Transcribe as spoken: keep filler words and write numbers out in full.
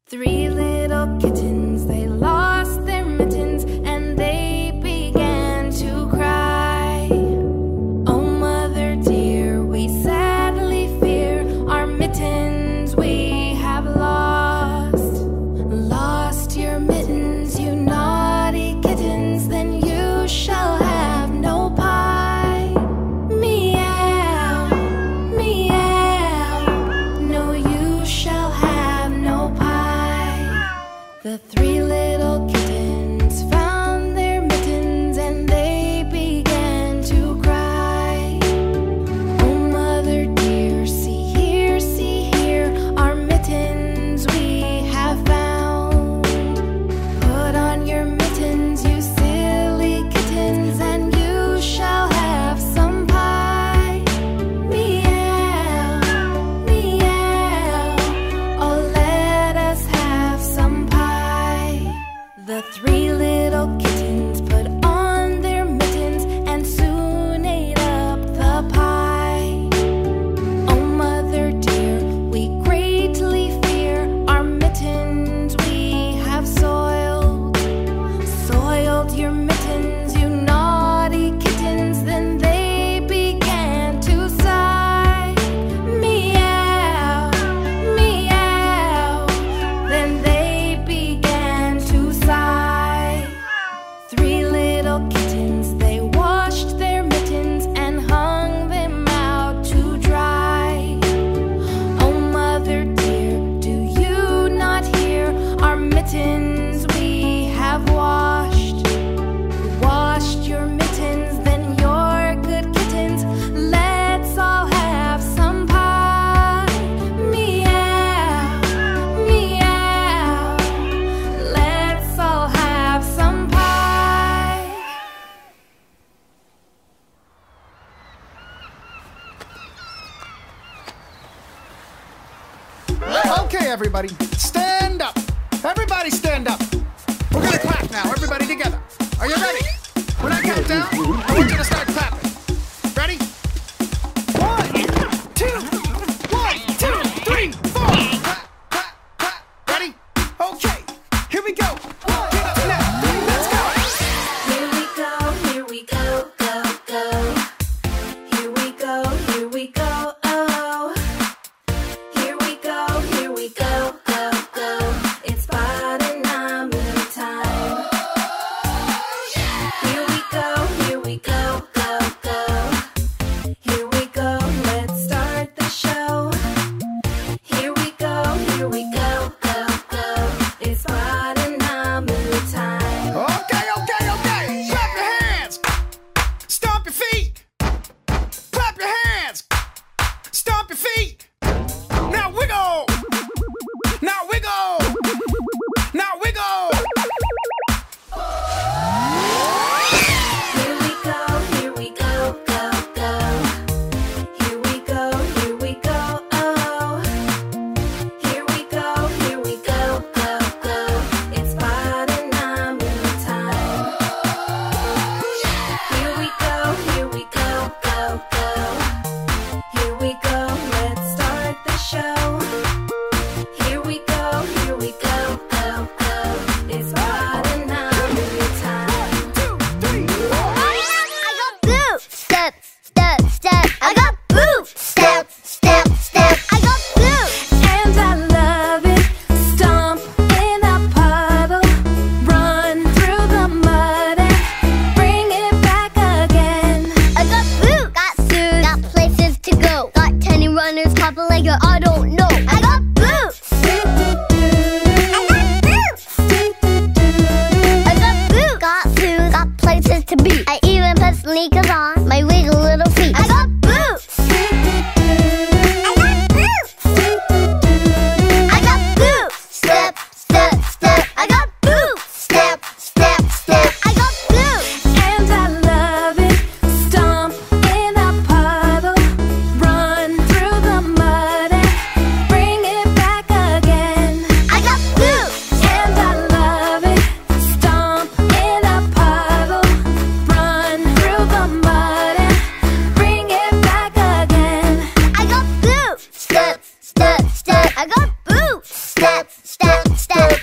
Three little kittens, they lost their mittens and they began to cry. Oh, mother dear, we sadly fear our mittens we have lost. Lost your mittens, you naughty kittens, then you shall have no pie. Meow, meow, no, you shall have no pie. The three little kittens found their mittens and they began to cry. Oh, mother dear, see here, see here, our mittens we have found. Put on your mittens, you silly kittens, and you shall have some pie. Meow, meow, oh, let us have some pie. The three little kittens put on their mittens and soon ate up the pie. Oh, mother dear, we greatly fear our mittens we have soiled. Soiled your mittens, you naughty kittens, then they began to sigh. Meow, meow, then they began to sigh. Three little kittens, they washed their mittens and hung them out to dry. Oh, mother dear, do you not hear our mittens we have washed? Washed your mittens, then you're good kittens. Let's all have some pie. Meow, meow, let's all have some pie. Okay, everybody, stand up. Everybody stand up. We're gonna clap now, everybody together. Are you ready? When I count down, I want you to start clapping. Ready? One, two, one, two, three, four. Clap, clap, clap. Ready? Okay, here we go. One, two, three, let's go. Here we go, here we go, go, go. Here we go, here we go, oh. Here we go, here we go, go, go. It's Badanamu time. Here we go, here we go, go, go. Here we go, let's start the show. Here we go, here we go, go, go. It's Badanamu Step.